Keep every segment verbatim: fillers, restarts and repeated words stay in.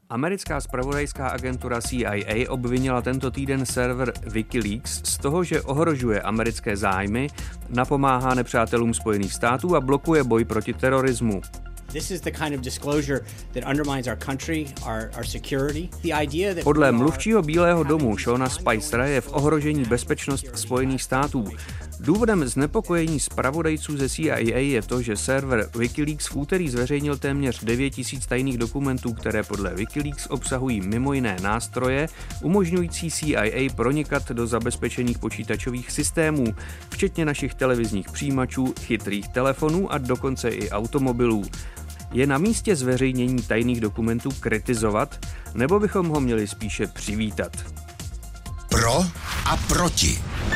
Americká zpravodajská agentura C I A obvinila tento týden server Wikileaks z toho, že ohrožuje americké zájmy, napomáhá nepřátelům Spojených států a blokuje boj proti terorismu. Podle mluvčího Bílého domu Seana Spicera je v ohrožení bezpečnost Spojených států. Důvodem znepokojení zpravodajců ze C I A je to, že server Wikileaks v úterý zveřejnil téměř devět tisíc tajných dokumentů, které podle Wikileaks obsahují mimo jiné nástroje, umožňující C I A pronikat do zabezpečených počítačových systémů, včetně našich televizních přijímačů, chytrých telefonů a dokonce i automobilů. Je na místě zveřejnění tajných dokumentů kritizovat, nebo bychom ho měli spíše přivítat? Pro a proti.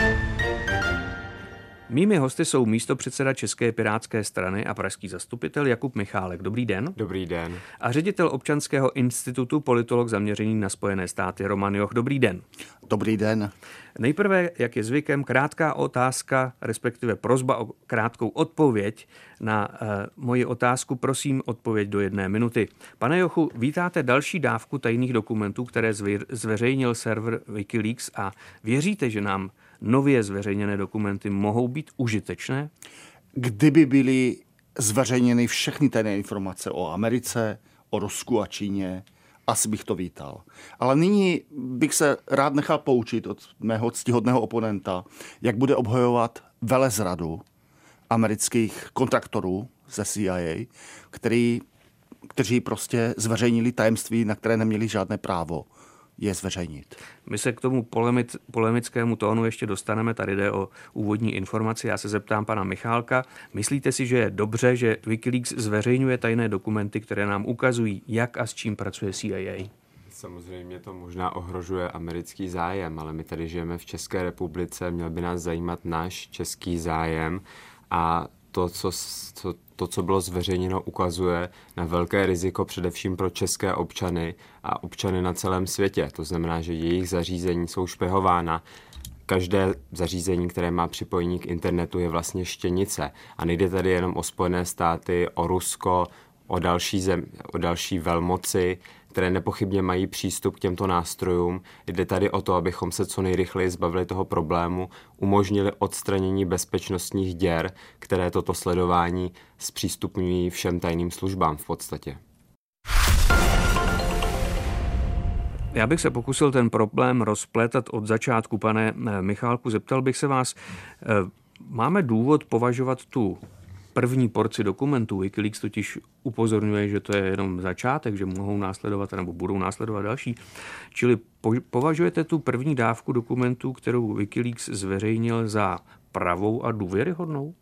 Mými hosty jsou místopředseda České pirátské strany a pražský zastupitel Jakub Michálek. Dobrý den. Dobrý den. A ředitel Občanského institutu, politolog zaměřený na Spojené státy Roman Joch. Dobrý den. Dobrý den. Nejprve, jak je zvykem, krátká otázka, respektive prosba o krátkou odpověď na uh, moji otázku. Prosím, odpověď do jedné minuty. Pane Jochu, vítáte další dávku tajných dokumentů, které zvě- zveřejnil server Wikileaks a věříte, že nám nově zveřejněné dokumenty mohou být užitečné? Kdyby byly zveřejněny všechny tajné informace o Americe, o Rusku a Číně, asi bych to vítal. Ale nyní bych se rád nechal poučit od mého ctihodného oponenta, jak bude obhajovat velezradu amerických kontraktorů ze C I A, který, kteří prostě zveřejnili tajemství, na které neměli žádné právo je zveřejnit. My se k tomu polemic, polemickému tónu ještě dostaneme, tady jde o úvodní informaci. Já se zeptám pana Michálka, myslíte si, že je dobře, že Wikileaks zveřejňuje tajné dokumenty, které nám ukazují, jak a s čím pracuje C I A? Samozřejmě to možná ohrožuje americký zájem, ale my tady žijeme v České republice, měl by nás zajímat náš český zájem a to, co, co, to, co bylo zveřejněno, ukazuje na velké riziko především pro české občany a občany na celém světě. To znamená, že jejich zařízení jsou špehována. Každé zařízení, které má připojení k internetu, je vlastně štěnice. A nejde tady jenom o Spojené státy, o Rusko, o další, zem, o další velmoci, které nepochybně mají přístup k těmto nástrojům. Jde tady o to, abychom se co nejrychleji zbavili toho problému, umožnili odstranění bezpečnostních děr, které toto sledování zpřístupňují všem tajným službám v podstatě. Já bych se pokusil ten problém rozplétat od začátku. Pane Michálku, zeptal bych se vás, máme důvod považovat tu první porci dokumentů, Wikileaks totiž upozorňuje, že to je jenom začátek, že mohou následovat nebo budou následovat další. Čili považujete tu první dávku dokumentů, kterou Wikileaks zveřejnil, za pravou a důvěryhodnou?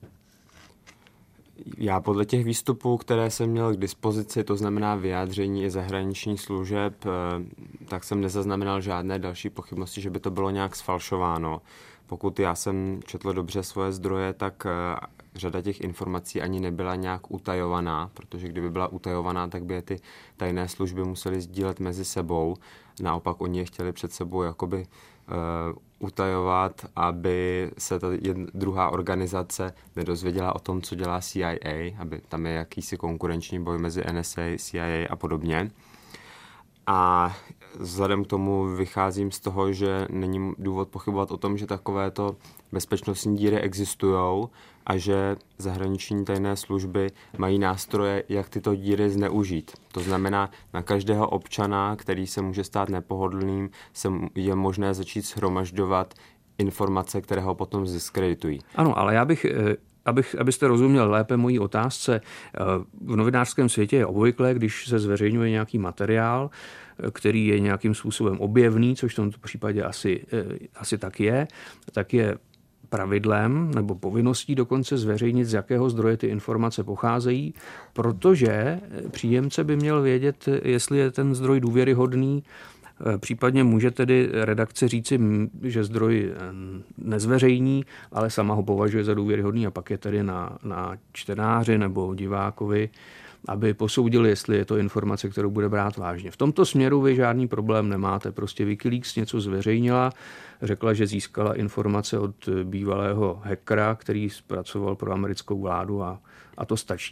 Já podle těch výstupů, které jsem měl k dispozici, to znamená vyjádření i zahraničních služeb, tak jsem nezaznamenal žádné další pochybnosti, že by to bylo nějak sfalšováno. Pokud já jsem četl dobře svoje zdroje, tak řada těch informací ani nebyla nějak utajovaná, protože kdyby byla utajovaná, tak by je ty tajné služby musely sdílet mezi sebou. Naopak oni je chtěli před sebou jakoby uh, utajovat, aby se ta jedna, druhá organizace nedozvěděla o tom, co dělá C I A, aby tam je jakýsi konkurenční boj mezi N S A, C I A a podobně. A vzhledem k tomu vycházím z toho, že není důvod pochybovat o tom, že takovéto bezpečnostní díry existují a že zahraniční tajné služby mají nástroje, jak tyto díry zneužít. To znamená, na každého občana, který se může stát nepohodlným, se je možné začít shromažďovat informace, které ho potom zdiskreditují. Ano, ale já bych... Abych, abyste rozuměl lépe mojí otázce, v novinářském světě je obvyklé, když se zveřejňuje nějaký materiál, který je nějakým způsobem objevný, což v tomto případě asi, asi tak je, tak je pravidlem nebo povinností dokonce zveřejnit, z jakého zdroje ty informace pocházejí, protože příjemce by měl vědět, jestli je ten zdroj důvěryhodný. Případně může tedy redakce říci, že zdroj nezveřejní, ale sama ho považuje za důvěryhodný a pak je tedy na, na čtenáři nebo divákovi, aby posoudili, jestli je to informace, kterou bude brát vážně. V tomto směru vy žádný problém nemáte. Prostě Wikileaks něco zveřejnila, řekla, že získala informace od bývalého hackera, který zpracoval pro americkou vládu a, a to stačí.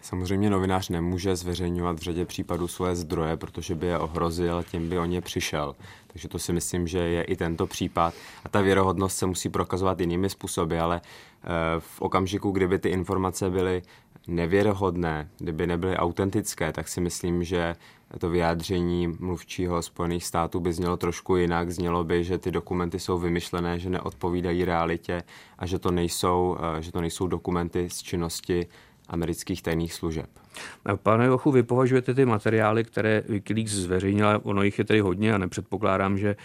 Samozřejmě novinář nemůže zveřejňovat v řadě případů svoje zdroje, protože by je ohrozil, tím by o ně přišel. Takže to si myslím, že je i tento případ. A ta věrohodnost se musí prokazovat jinými způsoby, ale v okamžiku, kdyby ty informace byly nevěrohodné, kdyby nebyly autentické, tak si myslím, že to vyjádření mluvčího Spojených států by znělo trošku jinak. Znělo by, že ty dokumenty jsou vymyšlené, že neodpovídají realitě a že to nejsou, že to nejsou dokumenty z činnosti amerických tajných služeb. Pane Jochu, vy považujete ty materiály, které Wikileaks zveřejnila, ono jich je tedy hodně a nepředpokládám, že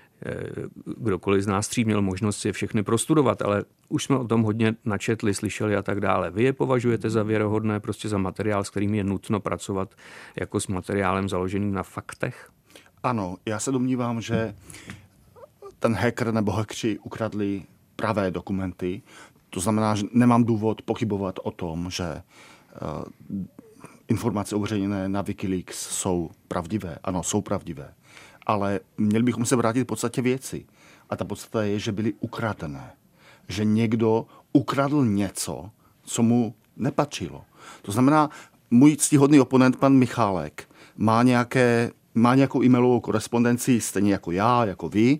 kdokoliv z nás tří měl možnost si je všechny prostudovat, ale už jsme o tom hodně načetli, slyšeli a tak dále. Vy je považujete za věrohodné, prostě za materiál, s kterým je nutno pracovat jako s materiálem založeným na faktech? Ano, já se domnívám, že ten hacker nebo hackři ukradli pravé dokumenty. To znamená, že nemám důvod pochybovat o tom, že uh, informace uveřejněné na Wikileaks jsou pravdivé. Ano, jsou pravdivé. Ale měli bychom se vrátit v podstatě věci. A ta podstata je, že byly ukradené. Že někdo ukradl něco, co mu nepatřilo. To znamená, můj ctihodný oponent, pan Michálek, má, nějaké, má nějakou e-mailovou korespondenci, stejně jako já, jako vy.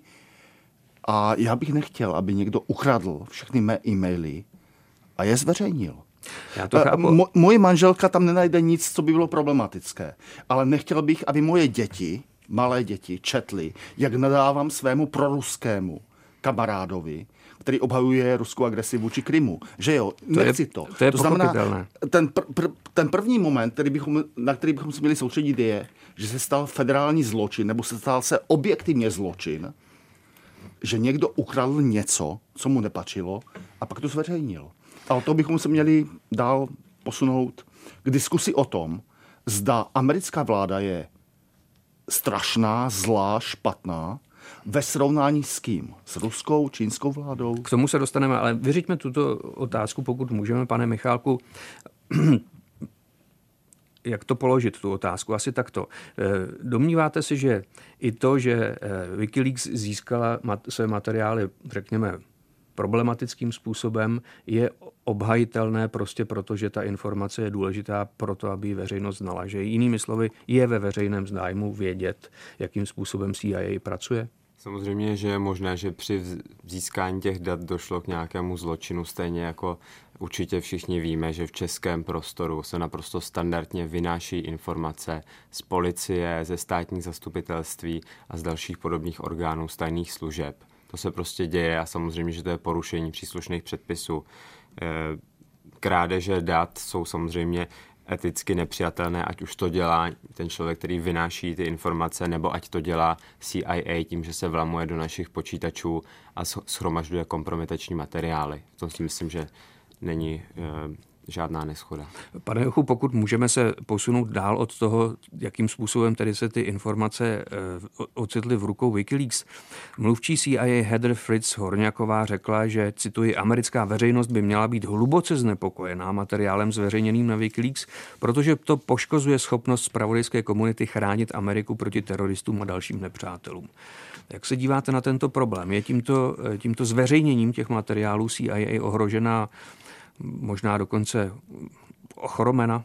A já bych nechtěl, aby někdo ukradl všechny mé e-maily a je zveřejnil. Já to chápu. Mo- moje manželka tam nenajde nic, co by bylo problematické. Ale nechtěl bych, aby moje děti, malé děti, četly, jak nadávám svému proruskému kamarádovi, který obhajuje ruskou agresi vůči Krymu. Že jo, to nechci je, to. To je to znamená, ten, pr- pr- ten první moment, který bychom, na který bychom se měli soustředit, je, že se stal federální zločin, nebo se stal se objektivně zločin, že někdo ukradl něco, co mu nepatřilo, a pak to zveřejnil. A o to bychom se měli dál posunout k diskusi o tom, zda americká vláda je strašná, zlá, špatná, ve srovnání s kým? S ruskou, čínskou vládou? K tomu se dostaneme, ale vyřiďme tuto otázku, pokud můžeme, pane Michálku. Jak to položit, tu otázku? Asi takto. Domníváte si, že i to, že Wikileaks získala své materiály, řekněme, problematickým způsobem, je obhajitelné prostě proto, že ta informace je důležitá pro to, aby ji veřejnost znala. Že jinými slovy je ve veřejném zájmu vědět, jakým způsobem C I A pracuje? Samozřejmě, že je možné, že při získání těch dat došlo k nějakému zločinu, stejně jako určitě všichni víme, že v českém prostoru se naprosto standardně vynáší informace z policie, ze státních zastupitelství a z dalších podobných orgánů z tajných služeb. To se prostě děje a samozřejmě, že to je porušení příslušných předpisů. Krádeže dat jsou samozřejmě eticky nepřijatelné, ať už to dělá ten člověk, který vynáší ty informace, nebo ať to dělá C I A tím, že se vlamuje do našich počítačů a shromažďuje kompromitační materiály. V tom si myslím, že není e, žádná neschoda. Pane Jochu, pokud můžeme se posunout dál od toho, jakým způsobem tedy se ty informace e, ocitly v rukou Wikileaks. Mluvčí C I A Heather Fritz Horňaková řekla, že, cituji, americká veřejnost by měla být hluboce znepokojená materiálem zveřejněným na Wikileaks, protože to poškozuje schopnost zpravodajské komunity chránit Ameriku proti teroristům a dalším nepřátelům. Jak se díváte na tento problém? Je tímto, tímto zveřejněním těch materiálů C I A ohrožená, možná dokonce ochromena?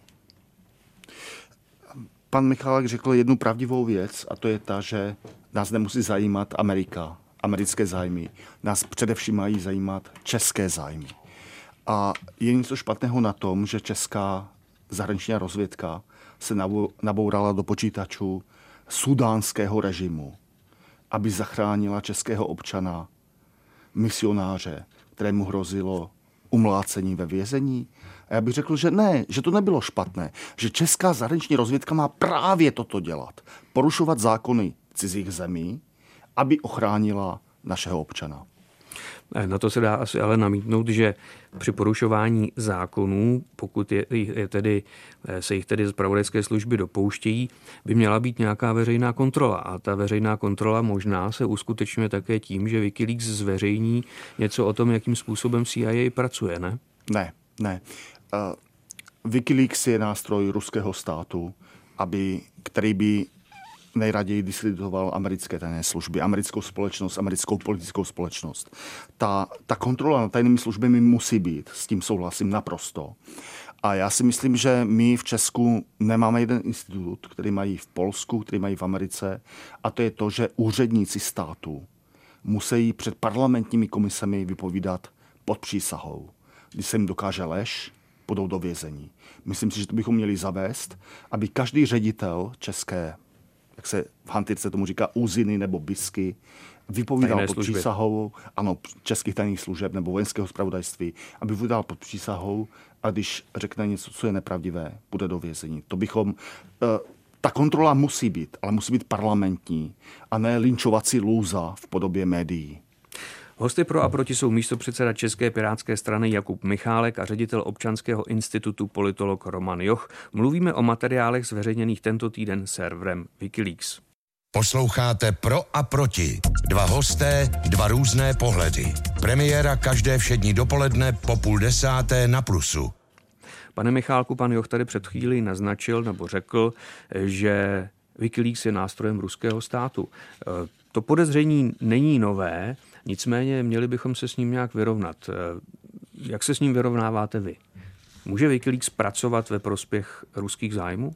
Pan Michálek řekl jednu pravdivou věc, a to je ta, že nás nemusí zajímat Amerika, americké zájmy. Nás především mají zajímat české zájmy. A je něco špatného na tom, že česká zahraniční rozvědka se nabourala do počítačů sudánského režimu, aby zachránila českého občana, misionáře, kterému hrozilo umlácení ve vězení. A já bych řekl, že ne, že to nebylo špatné, že česká zahraniční rozvědka má právě toto dělat. Porušovat zákony cizích zemí, aby ochránila našeho občana. Na to se dá asi ale namítnout, že při porušování zákonů, pokud je, je tedy, se jich tedy zpravodajské služby dopouštějí, by měla být nějaká veřejná kontrola. A ta veřejná kontrola možná se uskutečňuje také tím, že Wikileaks zveřejní něco o tom, jakým způsobem C I A pracuje, ne? Ne, ne. Uh, Wikileaks je nástroj ruského státu, aby, který by nejraději diskreditoval americké tajné služby, americkou společnost, americkou politickou společnost. Ta, ta kontrola nad tajnými službami musí být, s tím souhlasím naprosto. A já si myslím, že my v Česku nemáme jeden institut, který mají v Polsku, který mají v Americe, a to je to, že úředníci státu musí před parlamentními komisemi vypovídat pod přísahou. Když se jim dokáže lež, půjdou do vězení. Myslím si, že to bychom měli zavést, aby každý ředitel české, jak se v hantýrce tomu říká, úziny nebo bisky, vypovídal tajné pod služby. přísahou, ano, českých tajných služeb nebo vojenského zpravodajství, aby vypovídal pod přísahou, a když řekne něco, co je nepravdivé, půjde do vězení. To bychom... Ta kontrola musí být, ale musí být parlamentní a ne linčovací lůza v podobě médií. Hosty pro a proti jsou místopředseda České pirátské strany Jakub Michálek a ředitel Občanského institutu politolog Roman Joch. Mluvíme o materiálech zveřejněných tento týden serverem Wikileaks. Posloucháte Pro a proti. Dva hosté, dva různé pohledy. Premiéra každé všední dopoledne po půl desáté na Plusu. Pane Michálku, pan Joch tady před chvílí naznačil nebo řekl, že Wikileaks je nástrojem ruského státu. To podezření není nové, nicméně měli bychom se s ním nějak vyrovnat. Jak se s ním vyrovnáváte vy? Může Wikileaks pracovat ve prospěch ruských zájmů?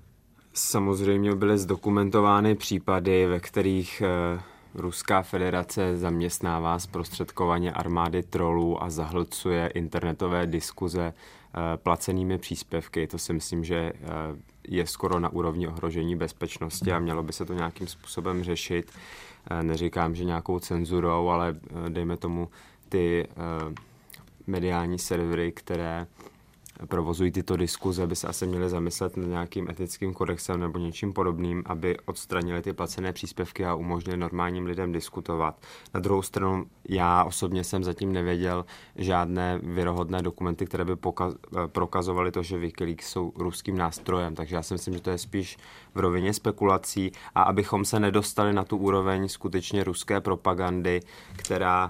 Samozřejmě byly zdokumentovány případy, ve kterých eh, Ruská federace zaměstnává zprostředkovaně armády trolů a zahlcuje internetové diskuze eh, placenými příspěvky. To si myslím, že eh, je skoro na úrovni ohrožení bezpečnosti a mělo by se to nějakým způsobem řešit. Eh, neříkám, že nějakou cenzurou, ale eh, dejme tomu ty eh, mediální servery, které provozují tyto diskuze, by se asi měli zamyslet nad nějakým etickým kodexem nebo něčím podobným, aby odstranili ty placené příspěvky a umožnili normálním lidem diskutovat. Na druhou stranu, já osobně jsem zatím nevěděl žádné věrohodné dokumenty, které by pokaz- prokazovaly to, že Wikileaks jsou ruským nástrojem, takže já si myslím, že to je spíš v rovině spekulací a abychom se nedostali na tu úroveň skutečně ruské propagandy, která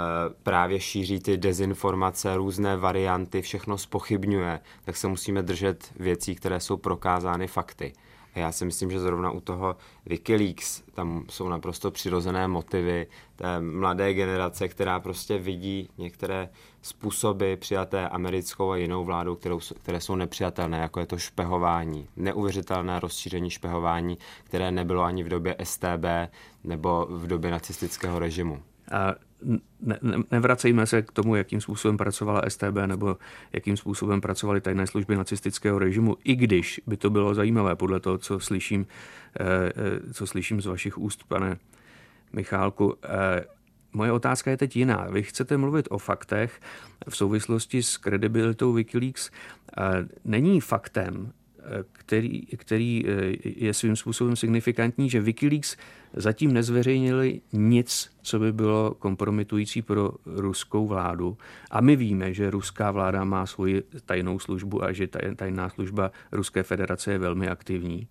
právě šíří ty dezinformace, různé varianty, všechno zpochybňuje, tak se musíme držet věcí, které jsou prokázány fakty. A já si myslím, že zrovna u toho Wikileaks tam jsou naprosto přirozené motivy té mladé generace, která prostě vidí některé způsoby přijaté americkou a jinou vládou, kterou, které jsou nepřijatelné, jako je to špehování. Neuvěřitelné rozšíření špehování, které nebylo ani v době S T B nebo v době nacistického režimu. A ne, ne, nevracejme se k tomu, jakým způsobem pracovala S T B nebo jakým způsobem pracovaly tajné služby nacistického režimu, i když by to bylo zajímavé podle toho, co slyším, co slyším z vašich úst, pane Michálku. Moje otázka je teď jiná. Vy chcete mluvit o faktech v souvislosti s kredibilitou Wikileaks. Není faktem, který, který je svým způsobem signifikantní, že Wikileaks zatím nezveřejnili nic, co by bylo kompromitující pro ruskou vládu. A my víme, že ruská vláda má svoji tajnou službu a že tajná služba Ruské federace je velmi aktivní.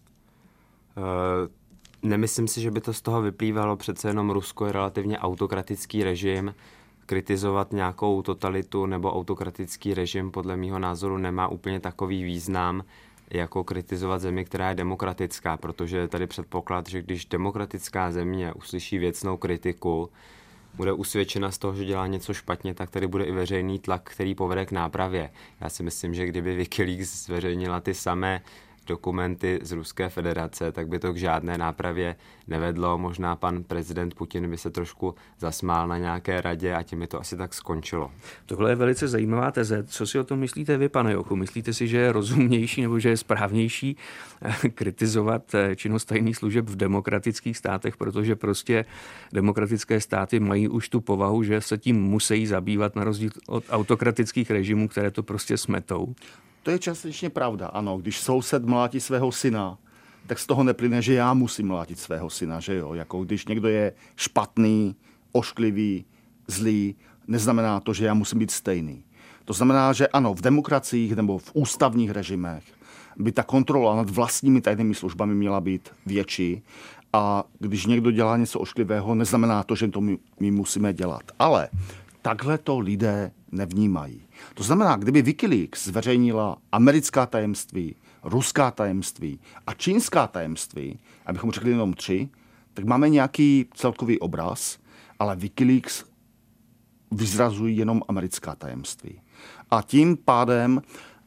Uh, nemyslím si, že by to z toho vyplývalo. Přece jenom Rusko je relativně autokratický režim. Kritizovat nějakou totalitu nebo autokratický režim podle mýho názoru nemá úplně takový význam, jako kritizovat zemi, která je demokratická, protože je tady předpoklad, že když demokratická země uslyší věcnou kritiku, bude usvědčena z toho, že dělá něco špatně, tak tady bude i veřejný tlak, který povede k nápravě. Já si myslím, že kdyby Wikileaks zveřejnila ty samé dokumenty z Ruské federace, tak by to k žádné nápravě nevedlo. Možná pan prezident Putin by se trošku zasmál na nějaké radě a tím by to asi tak skončilo. Tohle je velice zajímavá teze. Co si o tom myslíte vy, pane Jochu? Myslíte si, že je rozumnější nebo že je správnější kritizovat činnost tajných služeb v demokratických státech, protože prostě demokratické státy mají už tu povahu, že se tím musí zabývat na rozdíl od autokratických režimů, které to prostě smetou? To je částečně pravda, ano. Když soused mlátí svého syna, tak z toho neplyne, že já musím mlátit svého syna, že jo. Jako když někdo je špatný, ošklivý, zlý, neznamená to, že já musím být stejný. To znamená, že ano, v demokraciích nebo v ústavních režimech by ta kontrola nad vlastními tajnými službami měla být větší a když někdo dělá něco ošklivého, neznamená to, že to my, my musíme dělat. Ale takhle to lidé nevnímají. To znamená, kdyby Wikileaks zveřejnila americká tajemství, ruská tajemství a čínská tajemství, abychom řekli jenom tři, tak máme nějaký celkový obraz, ale Wikileaks vyzrazují jenom americká tajemství. A tím pádem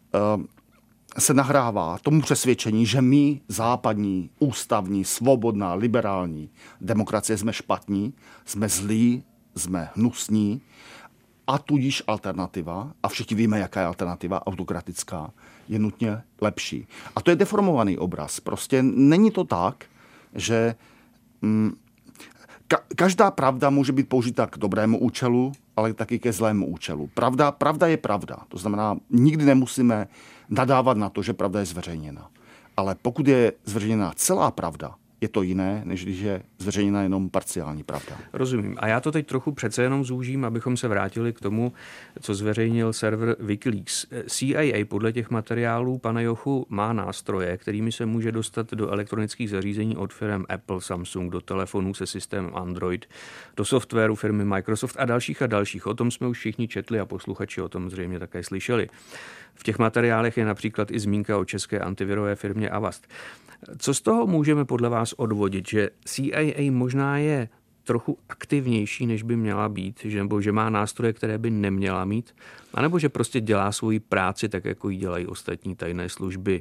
se nahrává tomu přesvědčení, že my, západní, ústavní, svobodná, liberální demokracie, jsme špatní, jsme zlí, jsme hnusní a tudíž alternativa, a všichni víme, jaká je alternativa, autokratická, je nutně lepší. A to je deformovaný obraz. Prostě není to tak, že mm, ka- každá pravda může být použita k dobrému účelu, ale taky ke zlému účelu. Pravda, pravda je pravda. To znamená, nikdy nemusíme nadávat na to, že pravda je zveřejněna. Ale pokud je zveřejněna celá pravda, je to jiné, než když je zveřejněna jenom parciální pravda. Rozumím. A já to teď trochu přece jenom zúžím, abychom se vrátili k tomu, co zveřejnil server Wikileaks. C I A podle těch materiálů, pane Jochu, má nástroje, kterými se může dostat do elektronických zařízení od firm Apple, Samsung, do telefonů se systémem Android, do softwaru firmy Microsoft a dalších a dalších. O tom jsme už všichni četli a posluchači o tom zřejmě také slyšeli. V těch materiálech je například i zmínka o české antivirové firmě Avast. Co z toho můžeme podle vás odvodit, že C I A možná je trochu aktivnější, než by měla být, že, nebo že má nástroje, které by neměla mít, anebo že prostě dělá svoji práci tak, jako ji dělají ostatní tajné služby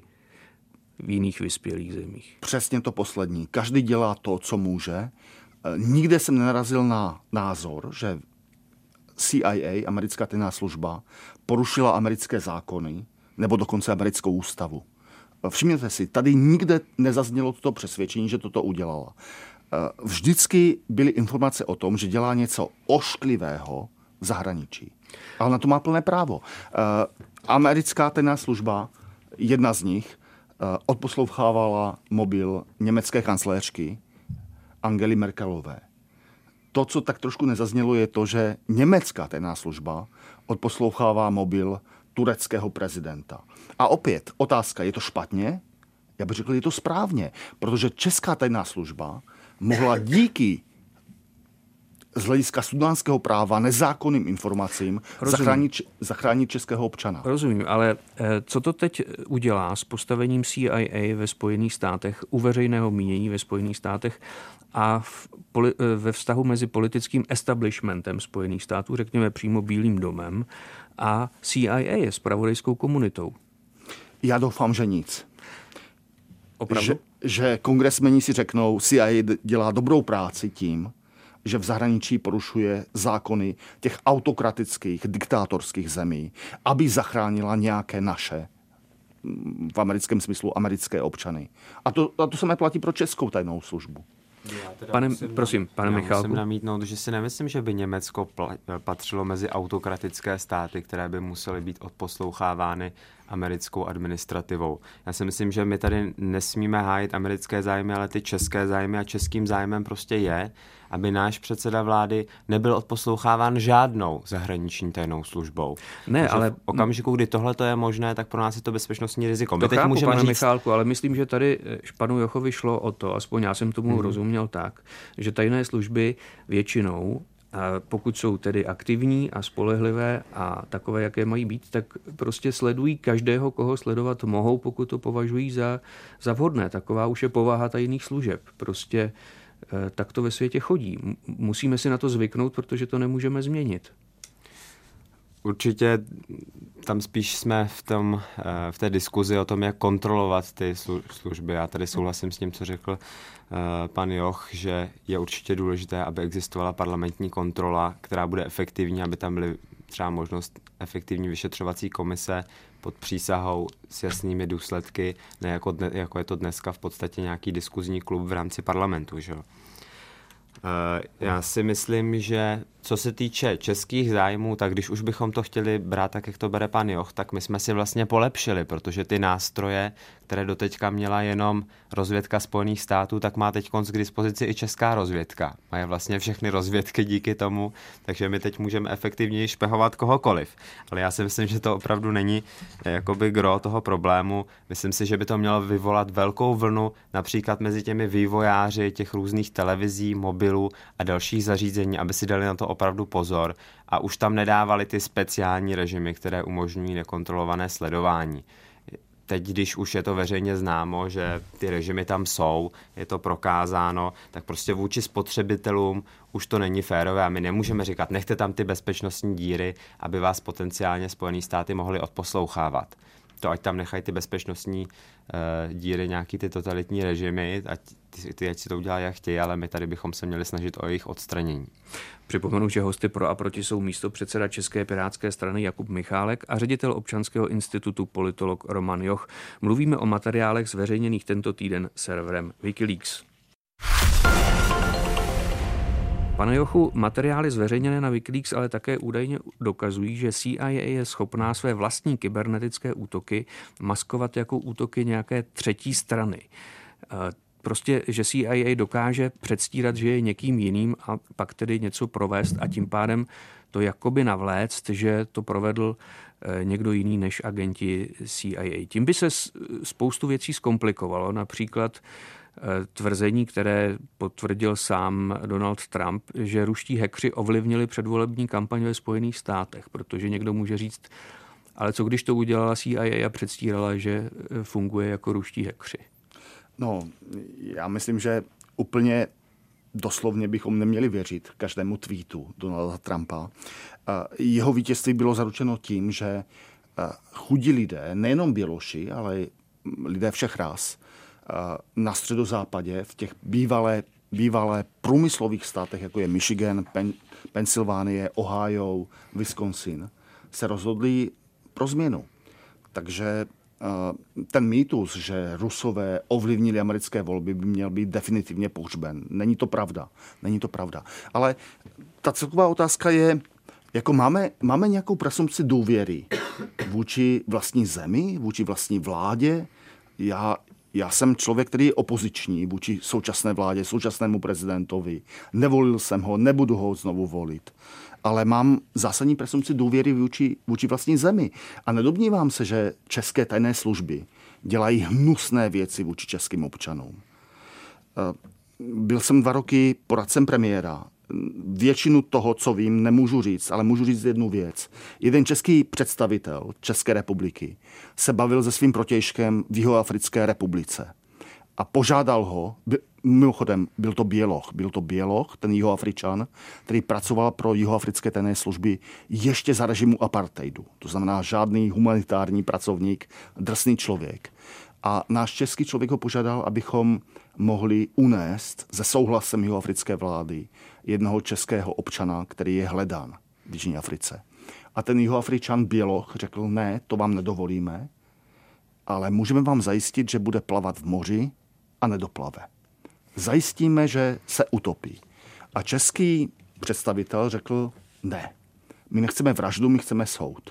v jiných vyspělých zemích? Přesně to poslední. Každý dělá to, co může. Nikde jsem nenarazil na názor, že C I A, americká tajná služba, porušila americké zákony nebo dokonce americkou ústavu. Všimněte si, tady nikde nezaznělo toto přesvědčení, že toto udělala. Vždycky byly informace o tom, že dělá něco ošklivého v zahraničí. Ale na to má plné právo. Americká tajná služba, jedna z nich, odposlouchávala mobil německé kancléřky Angely Merkelové. To, co tak trošku nezaznělo, je to, že německá tajná služba odposlouchává mobil tureckého prezidenta. A opět otázka, je to špatně? Já bych řekl, je to správně, protože česká tajná služba mohla díky z hlediska sudánského práva nezákonným informacím zachránit, zachránit českého občana. Rozumím, ale co to teď udělá s postavením C I A ve Spojených státech, u veřejného mínění ve Spojených státech a v poli, ve vztahu mezi politickým establishmentem Spojených států, řekněme přímo Bílým domem, a C I A je zpravodajskou komunitou? Já doufám, že nic. Opravdu? Že, že kongresmeni si řeknou, C I A dělá dobrou práci tím, že v zahraničí porušuje zákony těch autokratických, diktátorských zemí, aby zachránila nějaké naše, v americkém smyslu americké občany. A to, a to samé platí pro českou tajnou službu. Pane, prosím, pane já Michálku. Musím namítnout, že si nemyslím, že by Německo patřilo mezi autokratické státy, které by musely být odposlouchávány americkou administrativou. Já si myslím, že my tady nesmíme hájit americké zájmy, ale ty české zájmy a českým zájmem prostě je, aby náš předseda vlády nebyl odposloucháván žádnou zahraniční tajnou službou. Ne, Takže ale v okamžiku, kdy tohle to je možné, tak pro nás je to bezpečnostní riziko. To My teď chápu, můžeme pane říct... Michálku, ale myslím, že tady panu Jochovi šlo o to, aspoň já jsem tomu hmm. rozuměl tak, že tajné služby většinou, pokud jsou tedy aktivní a spolehlivé a takové, jaké mají být, tak prostě sledují každého, koho sledovat mohou, pokud to považují za, za vhodné. Taková už je povaha tajných služeb. Prostě tak to ve světě chodí. Musíme si na to zvyknout, protože to nemůžeme změnit. Určitě tam spíš jsme v, tom, v té diskuzi o tom, jak kontrolovat ty služby. Já tady souhlasím s tím, co řekl pan Joch, že je určitě důležité, aby existovala parlamentní kontrola, která bude efektivní, aby tam byly třeba možnost efektivní vyšetřovací komise pod přísahou s jasnými důsledky, ne jako, dne, jako je to dneska v podstatě nějaký diskuzní klub v rámci parlamentu. Že? Já si myslím, že co se týče českých zájmů, tak když už bychom to chtěli brát tak, jak to bere pan Joch, tak my jsme si vlastně polepšili, protože ty nástroje, které doteďka měla jenom rozvědka Spojených států, tak má teď k dispozici i česká rozvědka. Mají vlastně všechny rozvědky díky tomu, takže my teď můžeme efektivněji špehovat kohokoliv. Ale já si myslím, že to opravdu není jakoby gro toho problému. Myslím si, že by to mělo vyvolat velkou vlnu například mezi těmi vývojáři těch různých televizí, mobilů a dalších zařízení, aby si dali na to opravdu pozor a už tam nedávali ty speciální režimy, které umožňují nekontrolované sledování. Teď, když už je to veřejně známo, že ty režimy tam jsou, je to prokázáno, tak prostě vůči spotřebitelům už to není férové a my nemůžeme říkat, nechte tam ty bezpečnostní díry, aby vás potenciálně Spojené státy mohly odposlouchávat. to ať tam nechají ty bezpečnostní uh, díry, nějaký ty totalitní režimy, ať ty, ty ať si to udělají jak chtějí, ale my tady bychom se měli snažit o jejich odstranění. Připomenu, že hosty pro a proti jsou místopředseda České pirátské strany Jakub Michálek a ředitel Občanského institutu politolog Roman Joch. Mluvíme o materiálech zveřejněných tento týden serverem Wikileaks. Pane Jochu, materiály zveřejněné na Wikileaks ale také údajně dokazují, že C I A je schopná své vlastní kybernetické útoky maskovat jako útoky nějaké třetí strany. Prostě, že C I A dokáže předstírat, že je někým jiným a pak tedy něco provést a tím pádem to jakoby navléct, že to provedl někdo jiný než agenti C I A. Tím by se spoustu věcí zkomplikovalo, například tvrzení, které potvrdil sám Donald Trump, že ruští hackři ovlivnili předvolební kampaň ve Spojených státech, protože někdo může říct, ale co když to udělala C I A a předstírala, že funguje jako ruští hackři? No, já myslím, že úplně doslovně bychom neměli věřit každému tweetu Donalda Trumpa. Jeho vítězství bylo zaručeno tím, že chudí lidé, nejenom Běloši, ale lidé všech ras, na středozápadě, v těch bývalé, bývalé průmyslových státech, jako je Michigan, Pen, Pensylvánie, Ohio, Wisconsin, se rozhodli pro změnu. Takže ten mýtus, že Rusové ovlivnili americké volby, by měl být definitivně pohřben. Není to pravda. Není to pravda. Ale ta celková otázka je, jako máme, máme nějakou presumpci důvěry vůči vlastní zemi, vůči vlastní vládě. Já, já jsem člověk, který je opoziční vůči současné vládě, současnému prezidentovi. Nevolil jsem ho, nebudu ho znovu volit. Ale mám zásadní presumpci důvěry vůči, vůči vlastní zemi. A nedomnívám se, že české tajné služby dělají hnusné věci vůči českým občanům. Byl jsem dva roky poradcem premiéra. Většinu toho, co vím, nemůžu říct, ale můžu říct jednu věc. Jeden český představitel České republiky se bavil se svým protějškem v Jihoafrické republice a požádal ho, mimochodem byl to Běloch, byl to Běloch, ten Jihoafričan, který pracoval pro jihoafrické tajné služby ještě za režimu apartheidu. To znamená žádný humanitární pracovník, drsný člověk. A náš český člověk ho požádal, abychom mohli unést se souhlasem jihoafrické vlády jednoho českého občana, který je hledán v Jižní Africe. A ten Jihoafričan Běloch řekl, ne, to vám nedovolíme, ale můžeme vám zajistit, že bude plavat v moři a nedoplave. Zajistíme, že se utopí. A český představitel řekl, ne, my nechceme vraždu, my chceme soud.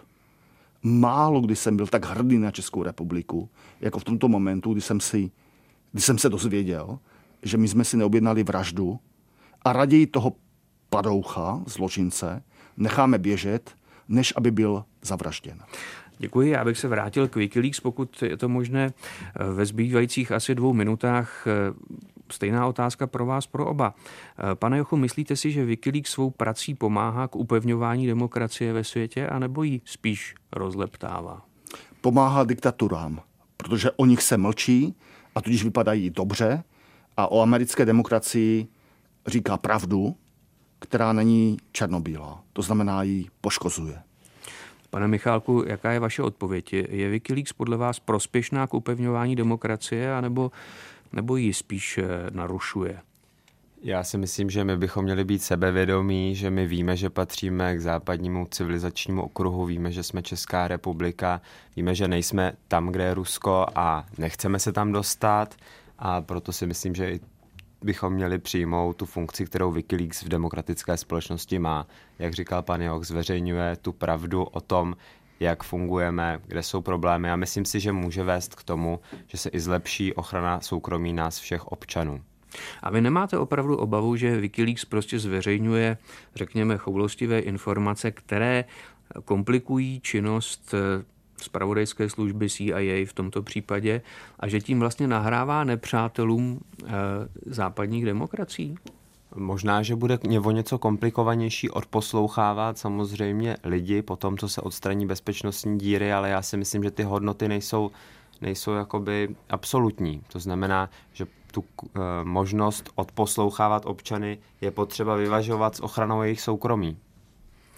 Málo kdy jsem byl tak hrdý na Českou republiku, jako v tomto momentu, kdy jsem, si, kdy jsem se dozvěděl, že my jsme si neobjednali vraždu a raději toho padoucha, zločince, necháme běžet, než aby byl zavražděn. Děkuji, já bych se vrátil k Wikileaks, pokud je to možné. Ve zbývajících asi dvou minutách stejná otázka pro vás, pro oba. Pane Jochu, myslíte si, že Wikileaks svou prací pomáhá k upevňování demokracie ve světě, anebo ji spíš rozleptává? Pomáhá diktaturám, protože o nich se mlčí a tudíž vypadají dobře a o americké demokracii říká pravdu, která není černobílá. To znamená, ji poškozuje. Pane Michálku, jaká je vaše odpověď? Je Wikileaks podle vás prospěšná k upevňování demokracie, anebo, nebo ji spíš narušuje? Já si myslím, že my bychom měli být sebevědomí, že my víme, že patříme k západnímu civilizačnímu okruhu, víme, že jsme Česká republika, víme, že nejsme tam, kde je Rusko a nechceme se tam dostat a proto si myslím, že i bychom měli přijmout tu funkci, kterou Wikileaks v demokratické společnosti má. Jak říkal pan Joch, zveřejňuje tu pravdu o tom, jak fungujeme, kde jsou problémy a myslím si, že může vést k tomu, že se i zlepší ochrana soukromí nás všech občanů. A vy nemáte opravdu obavu, že Wikileaks prostě zveřejňuje, řekněme, choulostivé informace, které komplikují činnost zpravodajské služby C I A v tomto případě a že tím vlastně nahrává nepřátelům e, západních demokracií? Možná, že bude o něco komplikovanější odposlouchávat samozřejmě lidi po tom, co se odstraní bezpečnostní díry, ale já si myslím, že ty hodnoty nejsou, nejsou jakoby absolutní. To znamená, že tu e, možnost odposlouchávat občany je potřeba vyvažovat s ochranou jejich soukromí.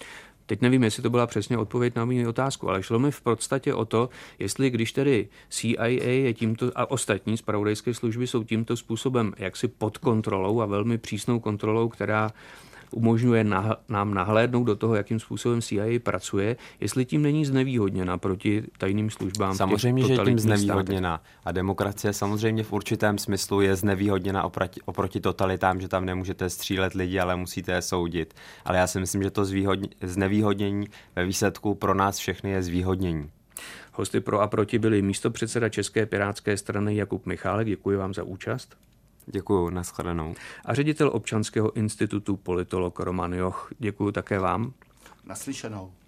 Teď nevím, jestli to byla přesně odpověď na mou otázku, ale šlo mi v podstatě o to, jestli když tedy C I A je tímto a ostatní zpravodajské služby jsou tímto způsobem jaksi pod kontrolou a velmi přísnou kontrolou, která umožňuje nah, nám nahlédnout do toho, jakým způsobem C I A pracuje, jestli tím není znevýhodněna proti tajným službám. Samozřejmě, že je tím znevýhodněna. A demokracie samozřejmě v určitém smyslu je znevýhodněna oproti, oproti totalitám, že tam nemůžete střílet lidi, ale musíte je soudit. Ale já si myslím, že to zvýhodně, znevýhodnění ve výsledku pro nás všechny je zvýhodnění. Hosty pro a proti byli místopředseda České pirátské strany Jakub Michálek, děkuji vám za účast. Děkuji, nashledanou. A ředitel Občanského institutu politolog Roman Joch, děkuji také vám. Naslyšenou.